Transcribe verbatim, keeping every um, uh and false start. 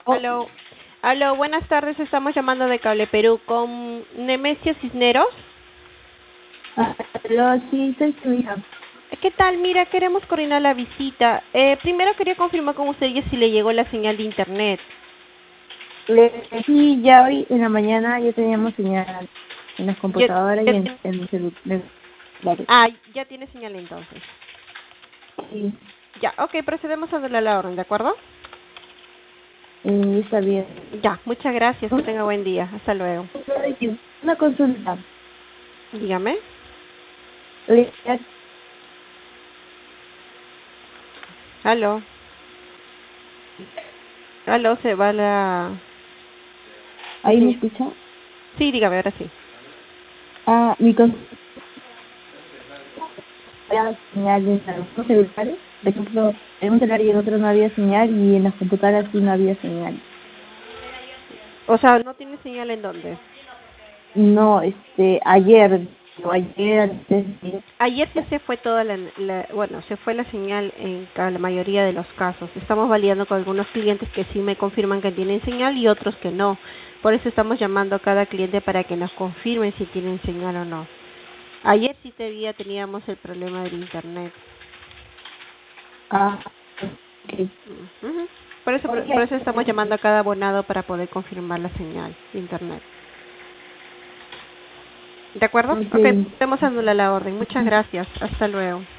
Aló, aló, buenas tardes, estamos llamando de Cable Perú con Nemesio Cisneros. Aló, sí, soy su hija. ¿Qué tal? Mira, queremos coordinar la visita. Eh, primero quería confirmar con usted ya si le llegó la señal de internet. Le, sí, ya hoy en la mañana ya teníamos señal en las Ya, computadoras y ya en, tiene- en el celular. ah, ya tiene señal entonces. Sí, Ya, ok, procedemos a darle la orden, ¿de acuerdo? eh, está bien. Ya, muchas gracias, que tenga buen día. Hasta luego. Una consulta. Dígame. Le- Aló, aló, se va la, la ¿Ahí me señal. escucha? Sí, dígame, ahora sí. Ah, mi consulta era señal en algunos celulares. Por ejemplo, en un celular y en otro no había señal y en las computadoras sí no había señal. O sea, ¿no tiene señal en dónde? No, este, ayer, o ayer, antes de- Ayer sí se fue toda la, la- bueno, se fue la señal en ca- la mayoría de los casos. Estamos validando con algunos clientes que sí me confirman que tienen señal y otros que no. Por eso estamos llamando a cada cliente para que nos confirmen si tienen señal o no. Ayer sí todavía teníamos el problema del internet. ah, ok. Ujú. Por eso, ¿Por por eso qué? estamos llamando a cada abonado para poder confirmar la señal de internet. ¿De acuerdo? Ok, Ok. podemos anular la orden. Muchas gracias. Hasta luego.